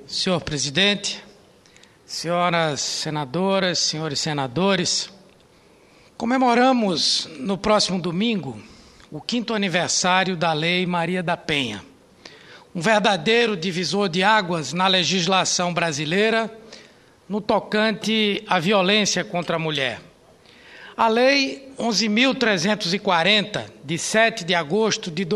Senhor presidente, senhoras senadoras, senhores senadores, comemoramos no próximo domingo o 5º aniversário da Lei Maria da Penha, um verdadeiro divisor de águas na legislação brasileira no tocante à violência contra a mulher. A Lei 11.340, de 7 de agosto de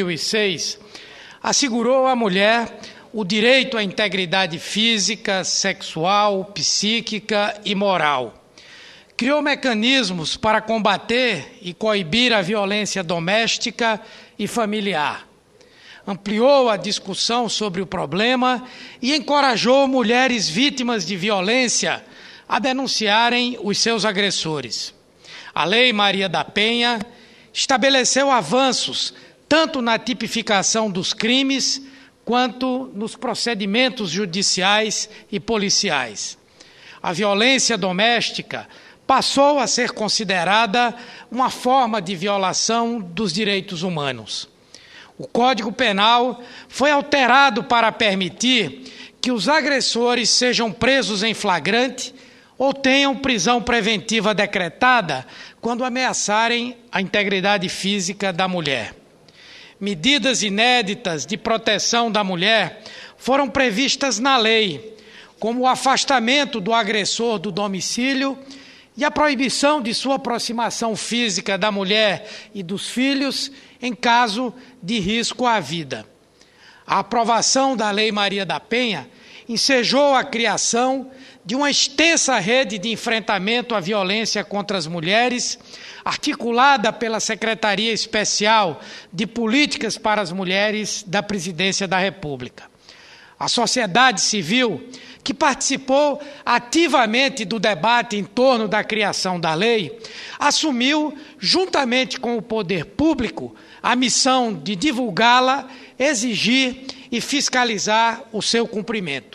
2006, assegurou à mulher o direito à integridade física, sexual, psíquica e moral. Criou mecanismos para combater e coibir a violência doméstica e familiar. Ampliou a discussão sobre o problema e encorajou mulheres vítimas de violência a denunciarem os seus agressores. A Lei Maria da Penha estabeleceu avanços tanto na tipificação dos crimes quanto nos procedimentos judiciais e policiais. A violência doméstica passou a ser considerada uma forma de violação dos direitos humanos. O Código Penal foi alterado para permitir que os agressores sejam presos em flagrante ou tenham prisão preventiva decretada quando ameaçarem a integridade física da mulher. Medidas inéditas de proteção da mulher foram previstas na lei, como o afastamento do agressor do domicílio e a proibição de sua aproximação física da mulher e dos filhos em caso de risco à vida. A aprovação da Lei Maria da Penha ensejou a criação de uma extensa rede de enfrentamento à violência contra as mulheres, articulada pela Secretaria Especial de Políticas para as Mulheres da Presidência da República. A sociedade civil, que participou ativamente do debate em torno da criação da lei, assumiu, juntamente com o poder público, a missão de divulgá-la, exigir e fiscalizar o seu cumprimento.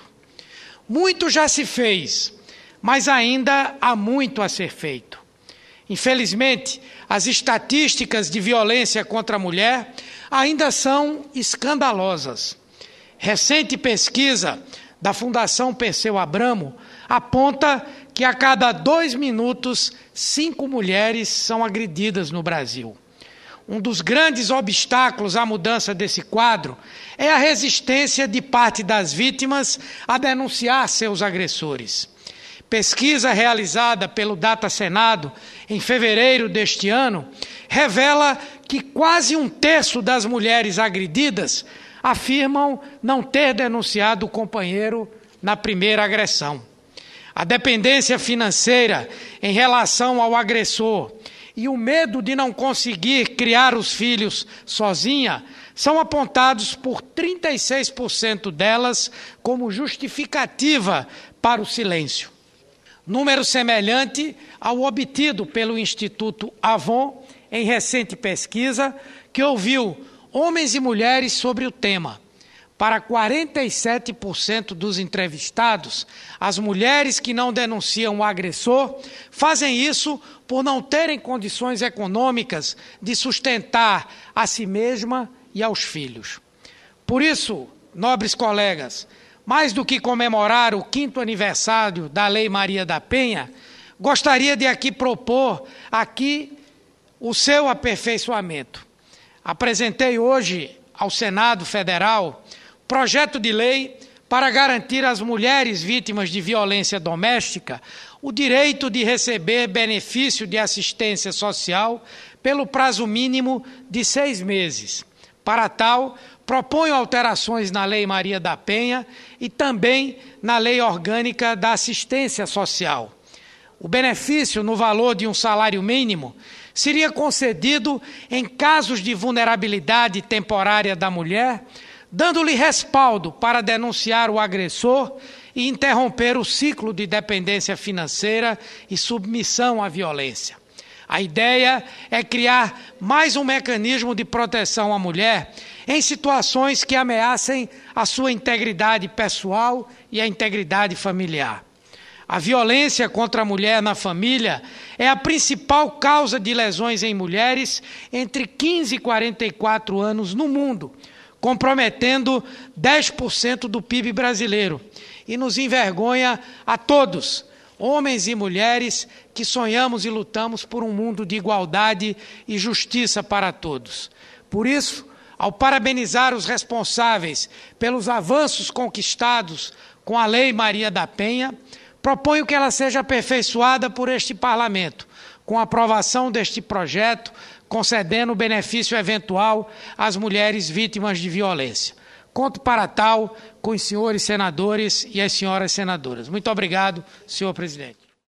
Muito já se fez, mas ainda há muito a ser feito. Infelizmente, as estatísticas de violência contra a mulher ainda são escandalosas. Recente pesquisa da Fundação Perseu Abramo aponta que a cada 2 minutos, 5 mulheres são agredidas no Brasil. Um dos grandes obstáculos à mudança desse quadro é a resistência de parte das vítimas a denunciar seus agressores. Pesquisa realizada pelo Data Senado em fevereiro deste ano revela que quase 1/3 das mulheres agredidas afirmam não ter denunciado o companheiro na primeira agressão. A dependência financeira em relação ao agressor e o medo de não conseguir criar os filhos sozinha são apontados por 36% delas como justificativa para o silêncio. Número semelhante ao obtido pelo Instituto Avon em recente pesquisa, que ouviu homens e mulheres sobre o tema. Para 47% dos entrevistados, as mulheres que não denunciam o agressor fazem isso por não terem condições econômicas de sustentar a si mesma e aos filhos. Por isso, nobres colegas, mais do que comemorar o 5º aniversário da Lei Maria da Penha, gostaria de propor o seu aperfeiçoamento. Apresentei hoje ao Senado Federal projeto de lei para garantir às mulheres vítimas de violência doméstica o direito de receber benefício de assistência social pelo prazo mínimo de 6 meses. Para tal, proponho alterações na Lei Maria da Penha e também na Lei Orgânica da Assistência Social. O benefício no valor de um salário mínimo seria concedido em casos de vulnerabilidade temporária da mulher, dando-lhe respaldo para denunciar o agressor e interromper o ciclo de dependência financeira e submissão à violência. A ideia é criar mais um mecanismo de proteção à mulher em situações que ameacem a sua integridade pessoal e a integridade familiar. A violência contra a mulher na família é a principal causa de lesões em mulheres entre 15 e 44 anos no mundo, comprometendo 10% do PIB brasileiro. E nos envergonha a todos, homens e mulheres, que sonhamos e lutamos por um mundo de igualdade e justiça para todos. Por isso, ao parabenizar os responsáveis pelos avanços conquistados com a Lei Maria da Penha, proponho que ela seja aperfeiçoada por este Parlamento, com a aprovação deste projeto, concedendo benefício eventual às mulheres vítimas de violência. Conto para tal com os senhores senadores e as senhoras senadoras. Muito obrigado, senhor presidente.